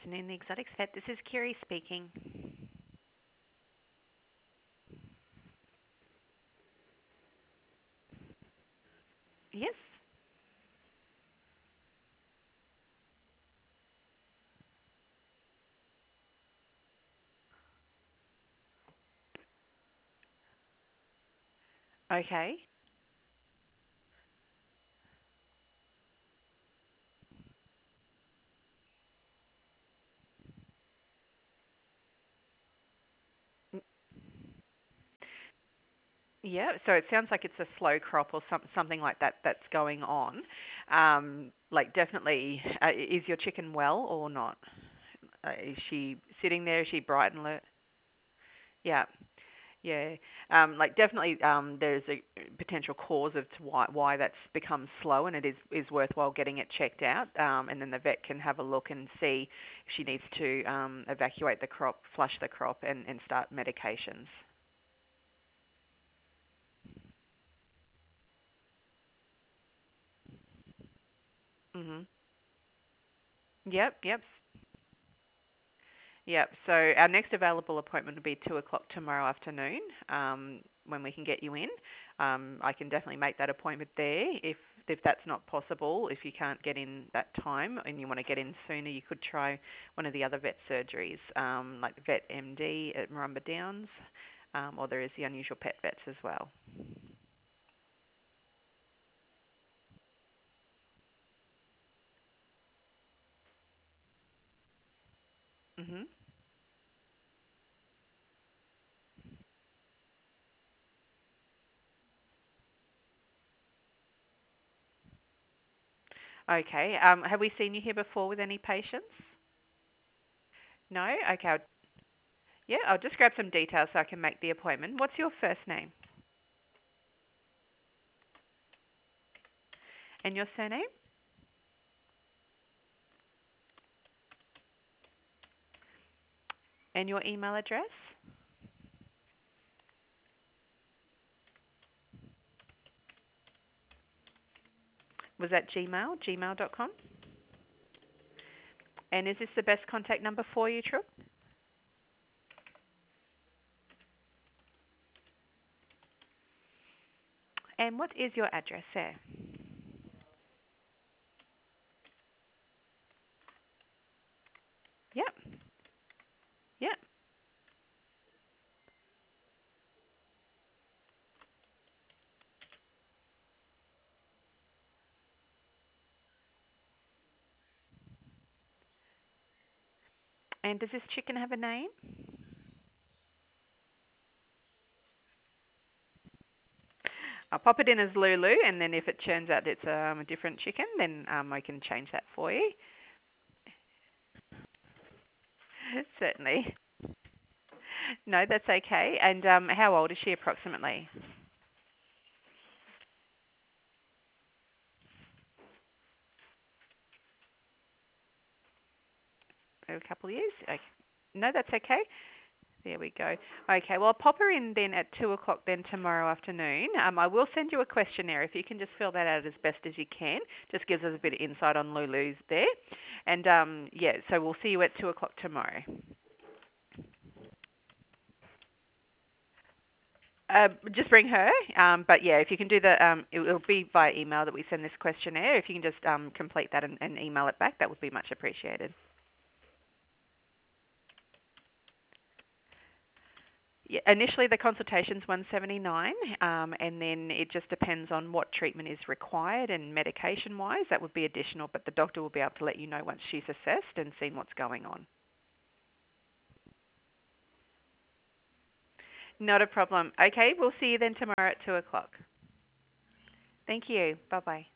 afternoon, the Exotics Vet. This is Kiri speaking. Yes. Okay. Yeah. So it sounds like it's a slow crop or something like that that's going on. Like definitely, is your chicken well or not? Is she sitting there? Is she bright and alert? Yeah. Yeah, like definitely, there's a potential cause of why that's become slow, and it is worthwhile getting it checked out, and then the vet can have a look and see if she needs to evacuate the crop, flush the crop, and start medications. Mhm. Yep. Yep. Yep. So our next available appointment will be 2 o'clock tomorrow afternoon. When we can get you in, I can definitely make that appointment there. If that's not possible, if you can't get in that time and you want to get in sooner, you could try one of the other vet surgeries, like the Vet MD at Marumba Downs, or there is the Unusual Pet Vets as well. Mhm. Okay. Have we seen you here before with any patients? No. Okay. Yeah. I'll just grab some details so I can make the appointment. What's your first name and your surname? And your email address? Was that gmail.com? And is this the best contact number for you, Trip? And what is your address there? Yep, yep. And does this chicken have a name? I'll pop it in as Lulu, and then if it turns out it's a different chicken, then I can change that for you. Certainly. No, that's okay. And how old is she approximately? A couple of years? Okay. No, that's okay. There we go. Okay, well, I'll pop her in then at 2 o'clock then tomorrow afternoon. I will send you a questionnaire. If you can just fill that out as best as you can. Just gives us a bit of insight on Lulu's there. And, yeah, so we'll see you at 2 o'clock tomorrow. Just bring her. But, yeah, if you can do it'll be via email that we send this questionnaire. If you can just complete that and email it back, that would be much appreciated. Yeah, initially the consultation's 179, and then it just depends on what treatment is required and medication-wise. That would be additional, but the doctor will be able to let you know once she's assessed and seen what's going on. Not a problem. Okay, we'll see you then tomorrow at 2 o'clock. Thank you. Bye-bye.